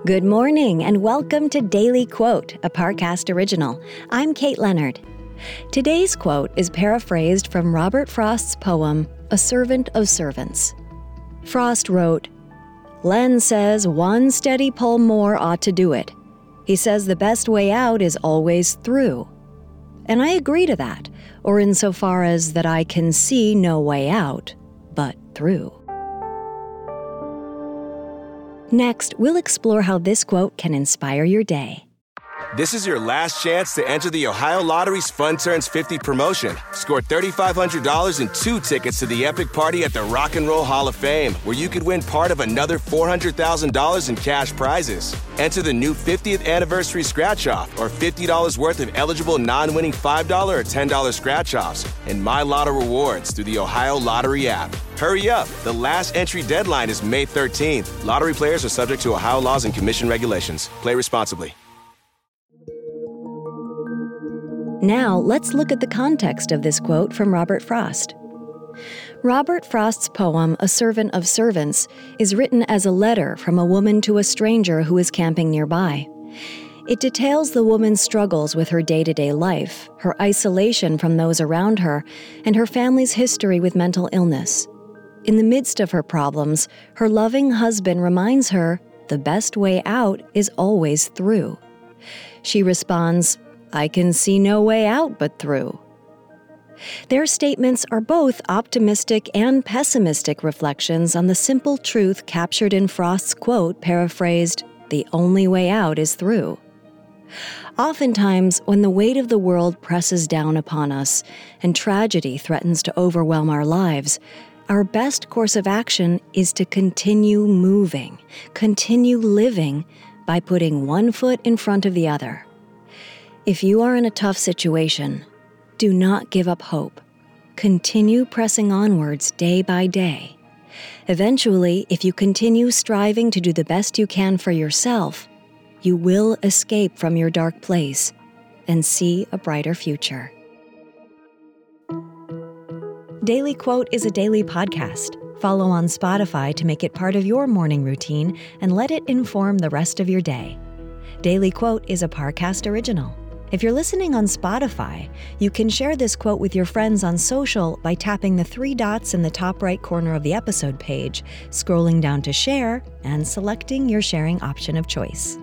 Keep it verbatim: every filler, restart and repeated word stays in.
Good morning and welcome to Daily Quote, a Parcast original. I'm Kate Leonard. Today's quote is paraphrased from Robert Frost's poem, A Servant of Servants. Frost wrote, "Len says one steady pull more ought to do it. He says the best way out is always through." And I agree to that, or insofar as that I can see no way out, but through. Next, we'll explore how this quote can inspire your day. This is your last chance to enter the Ohio Lottery's Fun Turns fifty promotion. Score three thousand five hundred dollars and two tickets to the epic party at the Rock and Roll Hall of Fame, where you could win part of another four hundred thousand dollars in cash prizes. Enter the new fiftieth anniversary scratch-off or fifty dollars worth of eligible non-winning five dollars or ten dollars scratch-offs and My Lotto rewards through the Ohio Lottery app. Hurry up. The last entry deadline is May thirteenth. Lottery players are subject to Ohio laws and commission regulations. Play responsibly. Now, let's look at the context of this quote from Robert Frost. Robert Frost's poem, A Servant of Servants, is written as a letter from a woman to a stranger who is camping nearby. It details the woman's struggles with her day-to-day life, her isolation from those around her, and her family's history with mental illness. In the midst of her problems, her loving husband reminds her the best way out is always through. She responds, "I can see no way out but through." Their statements are both optimistic and pessimistic reflections on the simple truth captured in Frost's quote paraphrased, "The only way out is through." Oftentimes, when the weight of the world presses down upon us and tragedy threatens to overwhelm our lives, our best course of action is to continue moving, continue living by putting one foot in front of the other. If you are in a tough situation, do not give up hope. Continue pressing onwards day by day. Eventually, if you continue striving to do the best you can for yourself, you will escape from your dark place and see a brighter future. Daily Quote is a daily podcast. Follow on Spotify to make it part of your morning routine and let it inform the rest of your day. Daily Quote is a Parcast original. If you're listening on Spotify, you can share this quote with your friends on social by tapping the three dots in the top right corner of the episode page, scrolling down to share, and selecting your sharing option of choice.